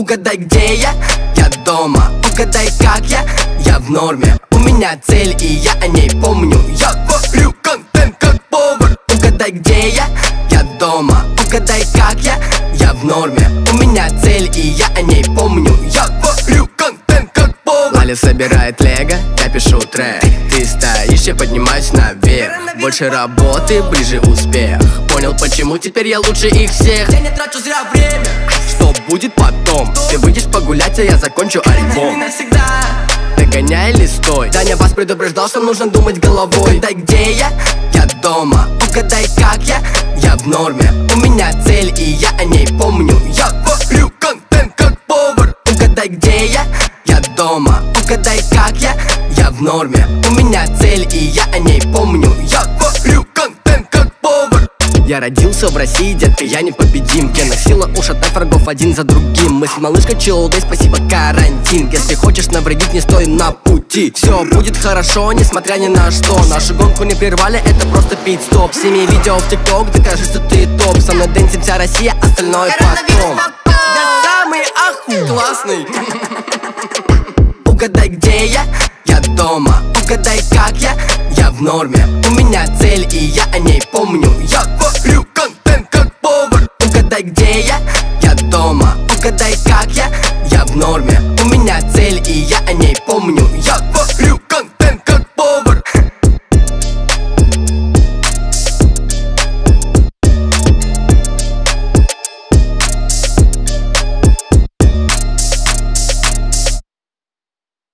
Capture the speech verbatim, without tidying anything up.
Угадай, где я? Я дома. Угадай, как я? Я в норме. У меня цель, и я о ней помню. Я варю контент как повар. Угадай, где я? Я дома. Угадай, как я? Я в норме. У меня цель, и я о ней помню. Я варю контент как повар. Аля собирает лего, я пишу трек. Ты стоишь, я поднимаюсь наверх. Больше работы, ближе успех. Понял, почему теперь я лучше их всех. Я не трачу зря время. Что будет потом? Ты выйдешь погулять, а я закончу альбом. Догоняй или стой? Даня вас предупреждал, что нужно думать головой. Угадай, где я? Я дома. Угадай, как я? Я в норме. У меня цель, и я о ней помню. Я варю контент как повар. Угадай, где я? Я дома. Угадай, как я? Я в норме. У меня цель, и я о ней помню. Я варю контент как повар. Я родился в России, детка, я непобедим. Геносила ушатать врагов один за другим. Мы с малышкой чилдой, спасибо, карантин. Если хочешь навредить, не стой на пути. Все будет хорошо, несмотря ни на что. Нашу гонку не прервали, это просто пит-стоп. Сними видео в тикток, докажи, что ты топ. Со мной дэнсит вся Россия, остальное потом. Я самый аху классный. Угадай, где я? Я дома. Угадай, как я? Я в норме. У меня цель, и я о ней помню. Я варю контент как повар. Угадай, где я? Я дома. Угадай, как я? Я в норме.